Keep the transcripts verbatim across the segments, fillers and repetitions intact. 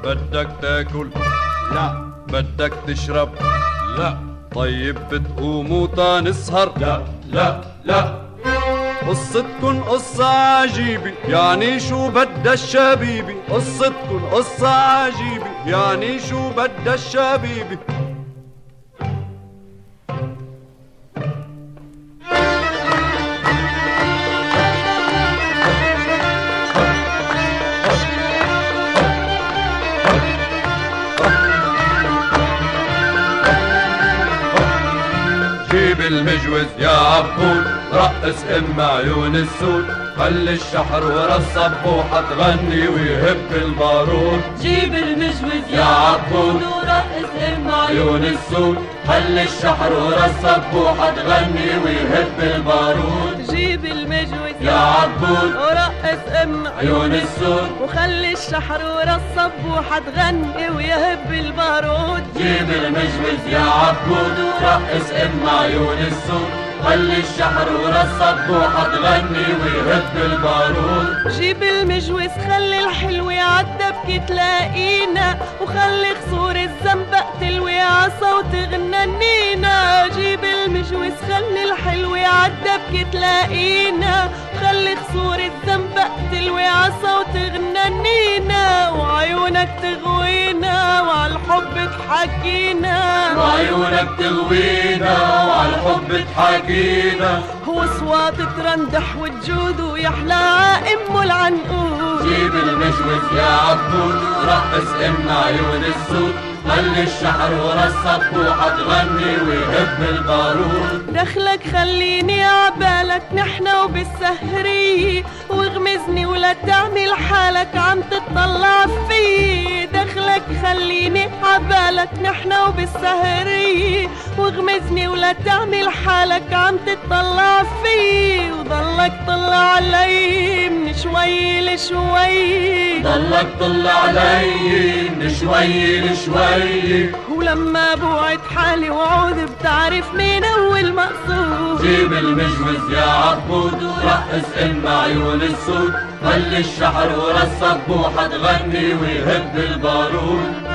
بدك تاكل؟ لا. بدك تشرب؟ لا. طيب بتقوموا تنسهر؟ لا لا لا. قصتكن قصة عجيبة، يعني شو بدها الشبيبة؟ قصتكن قصة عجيبة، يعني شو بدها الشبيبة؟ جيب المجوز يا عبود، رقص ام عيون السود، خلي الشحر ورا الصبوحة تغني ويهب البارود. جيب المجوز يا عبود ورقص ام عيون السود، خلي الشحر ورا الصبوحة تغني ويهب البارود. جيب المجوز يا عبود ورقص ام عيون السود، وخلي الشحر ورا الصبوحة تغني ويهب البارود. جيب المجوز يا عبود ورقص ام عيون السود، خلي الشحر ورا الصبوحة تغني ويهب البارود. جيب المجوز خلي الحلو عالدبكة تلاقينا، وخلي خصور الزنبق تلوي عصوت غنانينا. جيب المجوز خلي الحلو عالدبكة تلاقينا، وخلي خصور الزنبق تلوي عصوت غنانينا. وعيونك تغوينا وعالحب تحكينا، وعيونك تغوينا وعالحب تحكينا. واصوات ترندح وتجود ويحلى عائم العنقود. جيب المجوز يا عبود ورقص ام عيون السود، خلي الشحر ورا الصبوحة تغني ويهب البارود. دخلك خليني عبالك نحنا وبالسهرية، واغمزني ولا تعمل حالك عم تطلع في. دخلك خليني عبالك نحنا وبالسهرية، واغمزني ولا تعمل حالك عم تطلع في. وضلك طلع علي من شوي لشوي، ضلك طلع علي من شوي لشوي. ولما بوعد حالي وعود بتعرف مين هو المقصود. جيب المجوز يا عبود ورقص ام عيون السود، خلي الشحر ورا الصبوحة تغني ويهب البارود.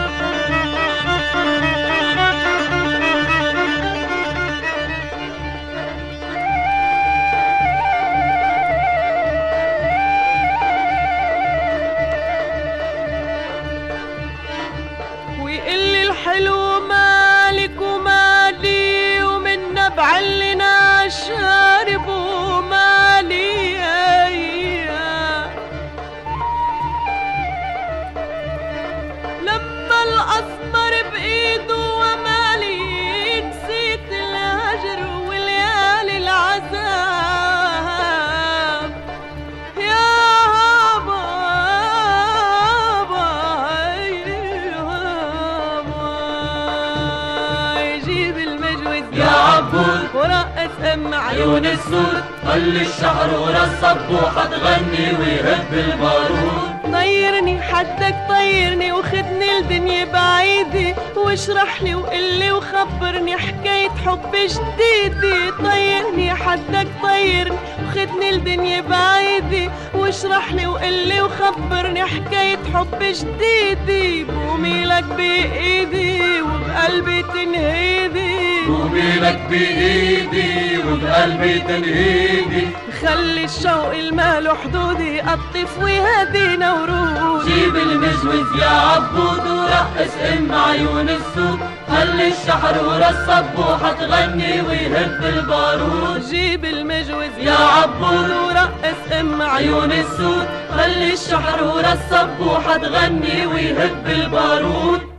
حلو مالك ومالي، ومن نبع اللنا شارب ومالي. لما الأسمر بإيده ومالي، نسيت الهجر وليالي العذاب. يا ورقص ام عيون السود، خلي الشحر ورا الصبوحة تغني ويهب البارود. طيرني حدك طيرني وخدني الدنيا بعيدة، واشرح لي وقلي وخبرني حكاية حب جديدة. طيرني حدك طيرني وخدني الدنيا بعيدة، واشرح لي وقلي وخبرني حكاية حب جديدة. بقومي لك بإيدي وبقلبي تنهيدي، قومي لك بإيدي وبقلبي تنهيدي. خلي الشوق الماله حدودي، قطف وهدينا ورود. جيب المجوز يا عبود ورقص ام عيون السود، خلي الشحر ورا الصبوحة تغني ويهب البارود. جيب المجوز يا عبود ورقص ام عيون السود، خلي الشحر ورا الصبوحة تغني ويهب البارود.